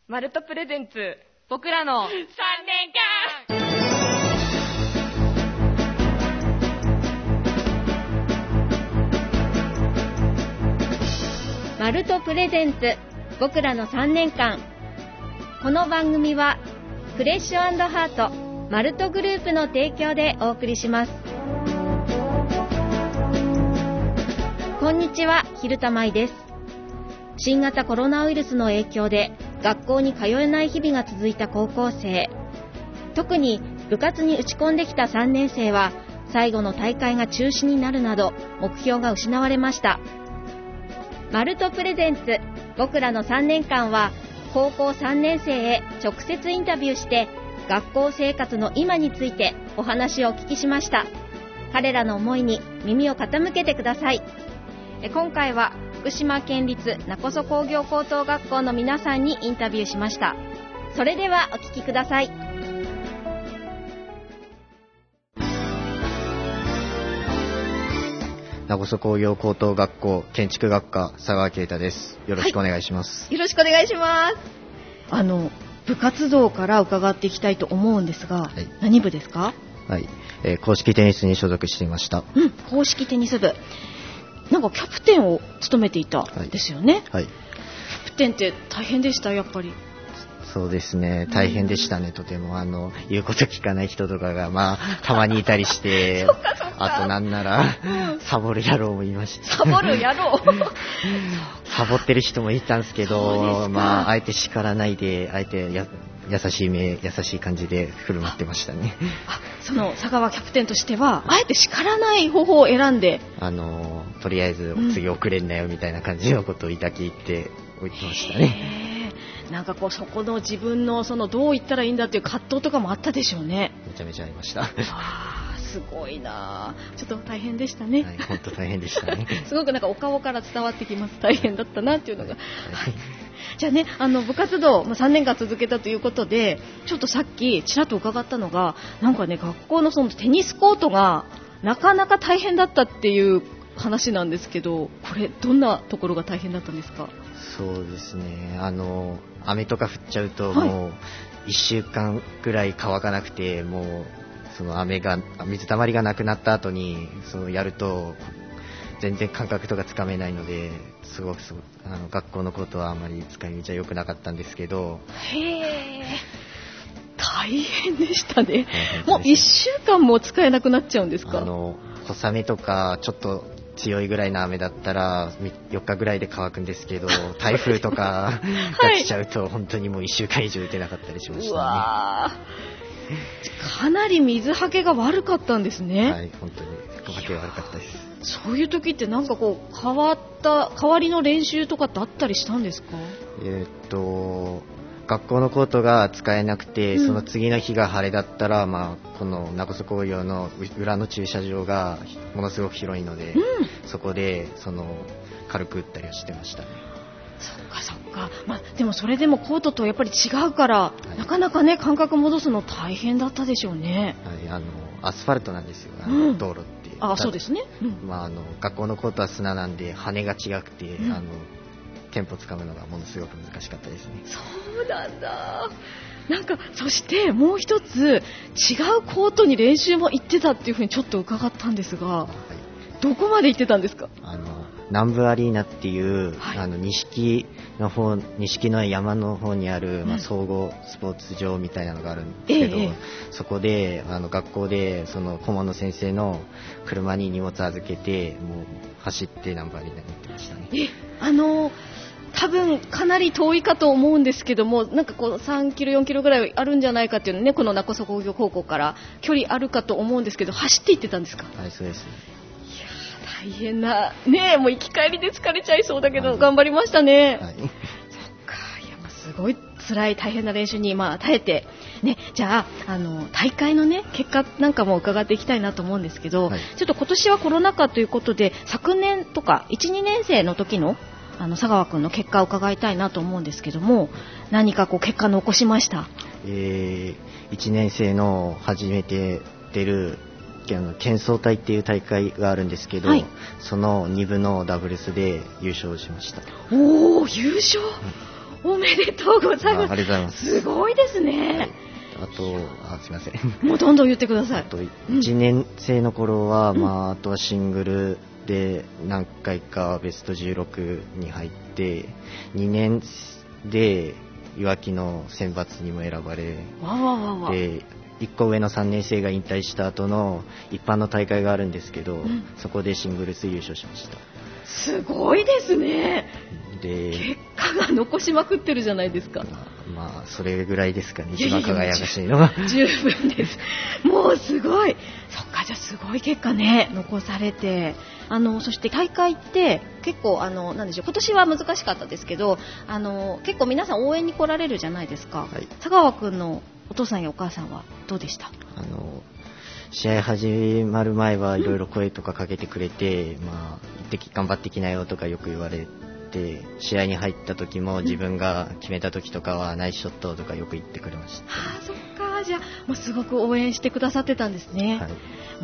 マルトプレゼンツ僕らの3年間。 マルトプレゼンツ僕らの3年間。この番組はフレッシュ&ハートマルトグループの提供でお送りします。こんにちは、蛭田舞です。新型コロナウイルスの影響で学校に通えない日々が続いた高校生、特に部活に打ち込んできた3年生は最後の大会が中止になるなど目標が失われました。マルトプレゼンツ僕らの3年間は高校3年生へ直接インタビューして学校生活の今についてお話をお聞きしました。彼らの思いに耳を傾けてください。今回は福島県立勿来工業高等学校の皆さんにインタビューしました。それではお聞きください。 勿来工業高等学校建築学科佐川啓太です。よろしくお願いします。 よろしくお願いします。部活動から伺っていきたいと思うんですが、何部ですか？ はい、硬式テニスに所属していました。 硬式テニス部。なんかキャプテンを務めていたんですよね。 はい。 キャプテンって大変でした？やっぱり。 そうですね、大変でしたね。とても言うこと聞かない人とかがたまにいたりしてあとなんなら、サボる野郎もいました。 サボる野郎サボってる人もいたんですけど、あえて叱らないで、あえて優しい感じで振る舞ってましたね。 その佐川キャプテンとしてはあえて叱らない方法を選んで、 とりあえず次遅れんなよみたいな感じのことを言っておいてましたね。 なんかそこの自分のどう言ったらいいんだっていう葛藤とかもあったでしょうね。 めちゃめちゃありました。 すごいな。ちょっと大変でしたね。 はい、本当大変でしたね。 すごくお顔から伝わってきます。大変だったなっていうのが。じゃあね、部活動3年間続けたということで、ちょっとさっきちらっと伺ったのが、なんかね、学校のテニスコートがなかなか大変だったっていう話なんですけど、これどんなところが大変だったんですか？ そうですね、雨とか降っちゃうともう1週間くらい乾かなくて、もうその水たまりがなくなった後にやると全然感覚とかつかめないので、すごく学校のコートはあまり使い道は良くなかったんですけど。 大変でしたね。もう1週間も使えなくなっちゃうんですか？ 小雨とかちょっと強いぐらいの雨だったら4日ぐらいで乾くんですけど、台風とかが来ちゃうと本当にもう1週間以上打てなかったりしましたね。 うわかなり水はけが悪かったんですね。 はい、本当に水はけが悪かったです。 そういう時ってなんか変わりの練習とかってあったりしたんですか？ 学校のコートが使えなくて、その次の日が晴れだったら、この勿来工業の裏の駐車場がものすごく広いので、そこで軽く打ったりはしてましたね。 そっか、でもそれでもコートとやっぱり違うから、なかなかね感覚戻すの大変だったでしょうね。 はい、アスファルトなんですよ、道路って。 そうですね。 学校のコートは砂なんで羽が違くて、テンポつかむのがものすごく難しかったですね。 そうなんだ。なんかそしてもう一つ違うコートに練習も行ってたっていうふうにちょっと伺ったんですが、どこまで行ってたんですか？ 南部アリーナっていう、錦の山の方にある、総合スポーツ場みたいなのがあるんですけど、そこで学校で顧問の先生の車に荷物預けて、もう走って南部アリーナに行ってましたね。 多分かなり遠いかと思うんですけども、なんか3キロ4キロぐらいあるんじゃないかっていうのね、この勿来工業高校から距離あるかと思うんですけど、走って行ってたんですか？ はい、そうです。 大変なね、もう行き帰りで疲れちゃいそうだけど、頑張りましたね。 はい、 そっか、すごい辛い大変な練習に耐えてね。じゃあ大会のね結果なんかも伺っていきたいなと思うんですけど、ちょっと今年はコロナ禍ということで、昨年とか 1,2 年生の時の佐川君の結果を伺いたいなと思うんですけども、何か結果残しました？ 1年生の初めて出る県総体っていう大会があるんですけど、その2部のダブルスで優勝しました。 おー、優勝、 おめでとうございます。 ありがとうございます。 すごいですね。 あと、すいません。 もうどんどん言ってください。 あと、1年生の頃は、あとはシングルで何回かベスト16に入って、2年でいわきの選抜にも選ばれ、で、1個上の3年生が引退した後の一般の大会があるんですけど、そこでシングルス優勝しました。 すごいですね。 で、 結果が残しまくってるじゃないですか。 それぐらいですかね、一番輝かしいのは。 十分です。もうすごい。そっか、じゃあすごい結果ね、残されて。そして大会って結構なんでしょう、今年は難しかったですけど、結構皆さん応援に来られるじゃないですか。はい、佐川くんのお父さんやお母さんはどうでした？ 試合始まる前はいろいろ声とかかけてくれて、一滴頑張ってきなよとかよく言われて、試合に入った時も自分が決めた時とかはナイスショットとかよく言ってくれました。 そっか、じゃあもうすごく応援してくださってたんですね。はい、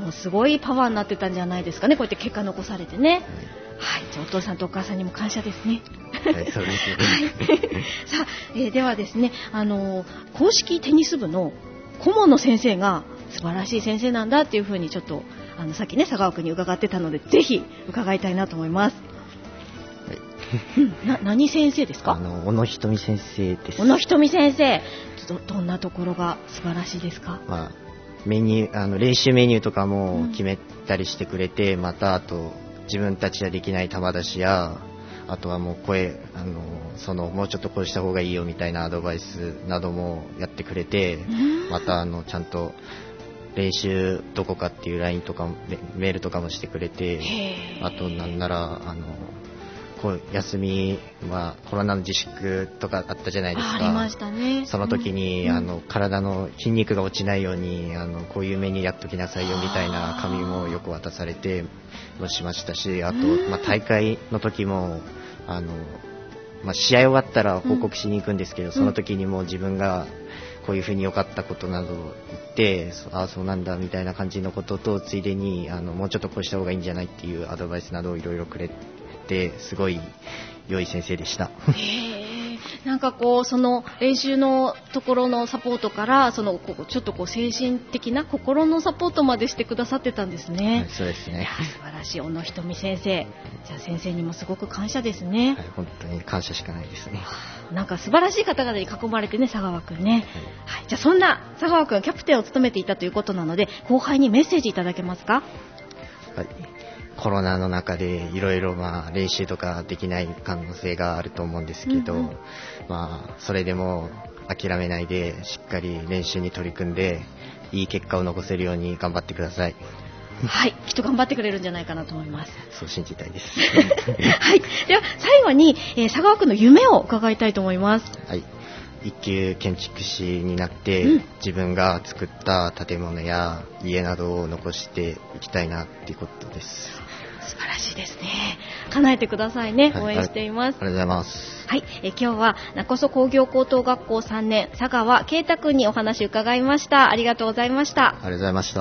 もうすごいパワーになってたんじゃないですかね、こうやって結果残されてね。はい、じゃあお父さんとお母さんにも感謝ですね。 はい、そうですね。 さあ、ではですね、公式テニス部の顧問の先生が素晴らしい先生なんだっていうふうにちょっとさっきね佐川君に伺ってたので、ぜひ伺いたいなと思います。はい、何先生ですか？ 小野ひとみ先生です。 小野ひとみ先生、どんなところが素晴らしいですか？ メニュー練習メニューとかも決めたりしてくれて、またあと自分たちはできない球出しや、あとはもうもうちょっとこうした方がいいよみたいなアドバイスなどもやってくれて、またちゃんと練習どこかっていう LINE とかメールとかもしてくれて、あとなんなら休みはコロナの自粛とかあったじゃないですか。 ありましたね。 その時に、体の筋肉が落ちないようにこういうメニューやっときなさいよみたいな紙もよく渡されてもしましたし、あと、大会の時も試合終わったら報告しに行くんですけど、その時にも自分がこういうふうに良かったことなどを言って、そうなんだみたいな感じのことと、ついでにもうちょっとこうした方がいいんじゃないっていうアドバイスなどをいろいろくれて、すごい良い先生でした。 なんかその練習のところのサポートからちょっと精神的な心のサポートまでしてくださってたんですね。 はい、そうですね。 素晴らしい。小野ひとみ先生、じゃあ先生にもすごく感謝ですね。 はい、本当に感謝しかないですね。 なんか素晴らしい方々に囲まれてね、佐川くんね。はい、じゃあそんな佐川くんキャプテンを務めていたということなので、後輩にメッセージいただけますか？ はい、コロナの中でいろいろ練習とかできない可能性があると思うんですけど、それでも諦めないでしっかり練習に取り組んでいい結果を残せるように頑張ってください。 はい、きっと頑張ってくれるんじゃないかなと思います。 そう信じたいです。 はい、では最後に、佐川くんの夢を伺いたいと思います。 はい、一級建築士になって、自分が作った建物や家などを残していきたいなっていうことです。 素晴らしいですね。叶えてくださいね。応援しています。 ありがとうございます。 はい、今日は勿来工業高等学校3年佐川圭太くんにお話を伺いました。ありがとうございました。 ありがとうございました。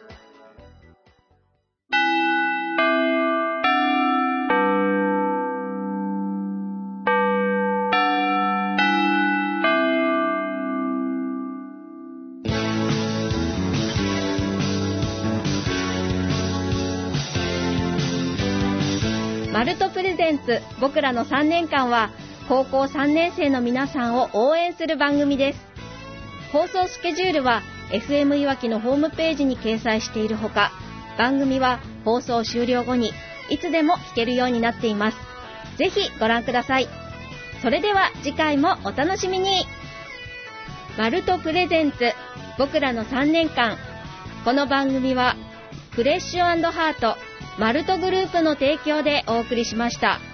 マルトプレゼンツ僕らの3年間は高校3年生の皆さんを応援する番組です。放送スケジュールは FM いわきのホームページに掲載しているほか、番組は放送終了後にいつでも聞けるようになっています。ぜひご覧ください。それでは次回もお楽しみに。マルトプレゼンツ僕らの3年間、この番組はフレッシュ&ハートマルトグループの提供でお送りしました。